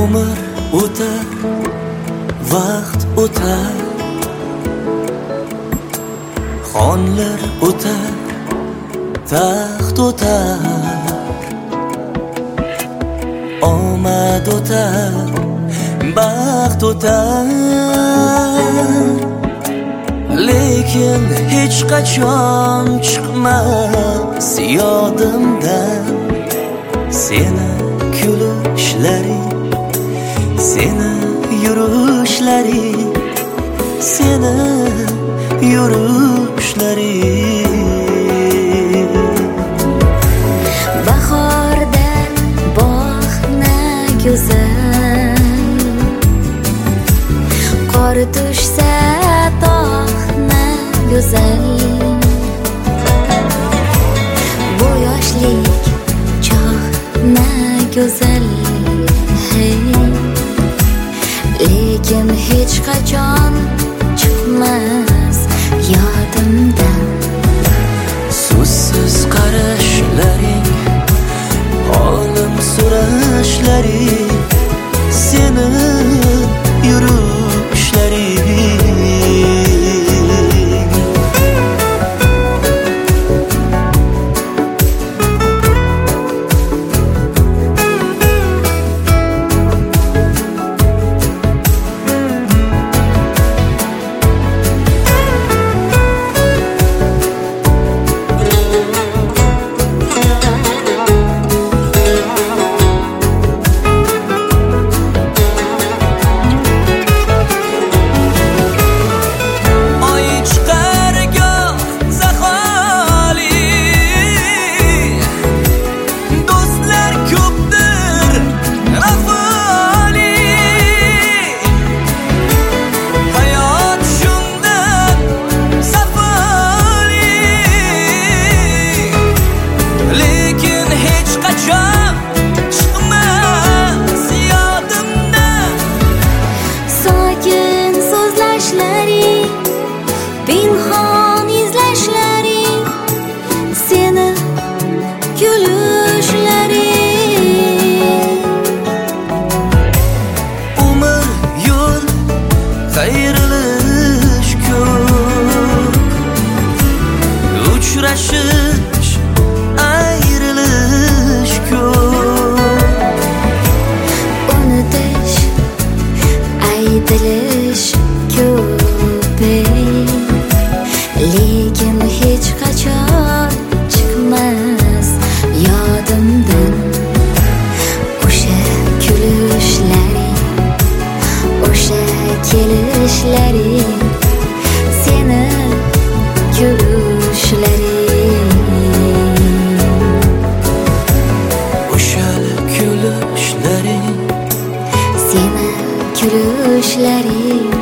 Umr o'tar, vaqt o'tar, xonlar o'tar, taxt o'tar, omad o'tar, baxt o'tar, lekin hech qachon chiqmas yodimdan seni kulishlaring, seni yurishlaring, seni yurishlaring. Bahorda bog'ni go'zal, qor tushsa tog'ni go'zal, bu yoshlik chog'ni go'zal, lekin hech qachon chiqmas yodimdan. So'zsiz qarashlaring, holim so'rashlaring, seni yurishlaring. Pinhon izlashlaring, seni kulishlaring. Umr yo'l, qayrilish ko'p, uchrashish, ayrilish ko'p, Unutish, aytilish ko'p, lekin hech qachon chiqmas yodimdan. O'sha kulishlaring, o'sha kelishlaring, seni kulishlaring. o'sha kulishlaring, Seni kulishlaring.